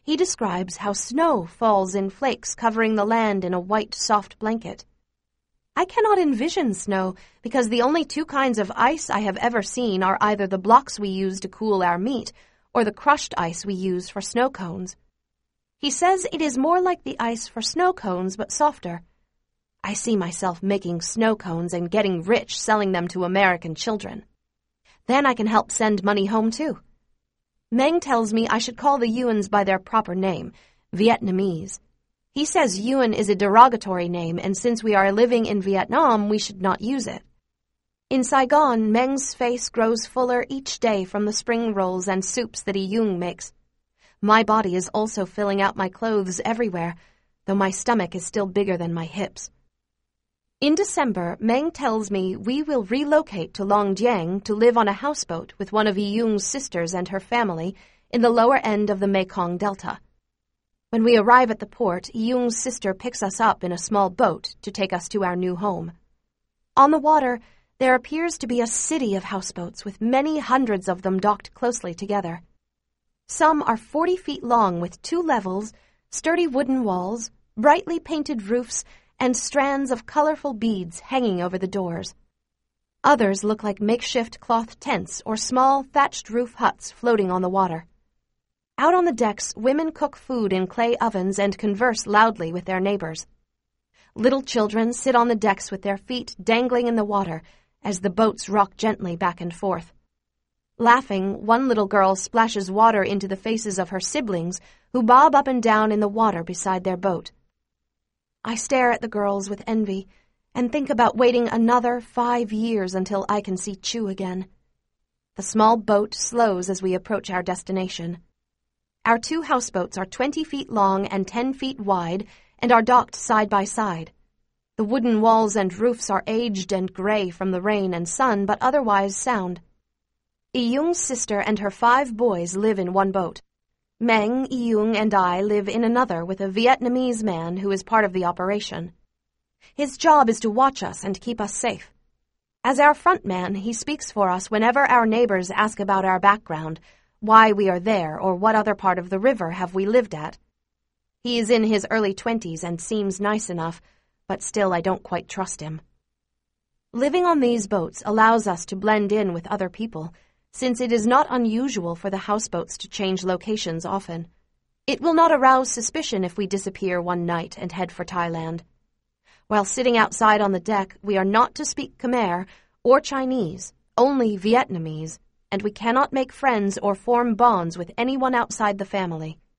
He describes how snow falls in flakes covering the land in a white, soft blanket. I cannot envision snow because the only two kinds of ice I have ever seen are either the blocks we use to cool our meat or the crushed ice we use for snow cones. He says it is more like the ice for snow cones but softer. I see myself making snow cones and getting rich selling them to American children. Then I can help send money home too. Meng tells me I should call the Yuans by their proper name, Vietnamese. He says Yuan is a derogatory name, and since we are living in Vietnam, we should not use it. In Saigon, Meng's face grows fuller each day from the spring rolls and soups that Yung makes. My body is also filling out my clothes everywhere, though my stomach is still bigger than my hips. In December, Meng tells me we will relocate to Longjiang to live on a houseboat with one of Yung's sisters and her family in the lower end of the Mekong Delta. When we arrive at the port, Yung's sister picks us up in a small boat to take us to our new home. On the water, there appears to be a city of houseboats with many hundreds of them docked closely together. Some are 40 feet long with 2 levels, sturdy wooden walls, brightly painted roofs, and strands of colorful beads hanging over the doors. Others look like makeshift cloth tents or small thatched roof huts floating on the water. Out on the decks, women cook food in clay ovens and converse loudly with their neighbors. Little children sit on the decks with their feet dangling in the water as the boats rock gently back and forth. Laughing, one little girl splashes water into the faces of her siblings who bob up and down in the water beside their boat. I stare at the girls with envy and think about waiting another 5 years until I can see Chu again. The small boat slows as we approach our destination. Our 2 houseboats are 20 feet long and 10 feet wide and are docked side by side. The wooden walls and roofs are aged and gray from the rain and sun, but otherwise sound. Iyung's sister and her 5 boys live in one boat. Meng, Iyung, and I live in another with a Vietnamese man who is part of the operation. His job is to watch us and keep us safe. As our front man, he speaks for us whenever our neighbors ask about our background, why we are there, or what other part of the river have we lived at. He is in his early 20s and seems nice enough, but still I don't quite trust him. Living on these boats allows us to blend in with other people, since it is not unusual for the houseboats to change locations often. It will not arouse suspicion if we disappear one night and head for Thailand. While sitting outside on the deck, we are not to speak Khmer or Chinese, only Vietnamese, and we cannot make friends or form bonds with anyone outside the family.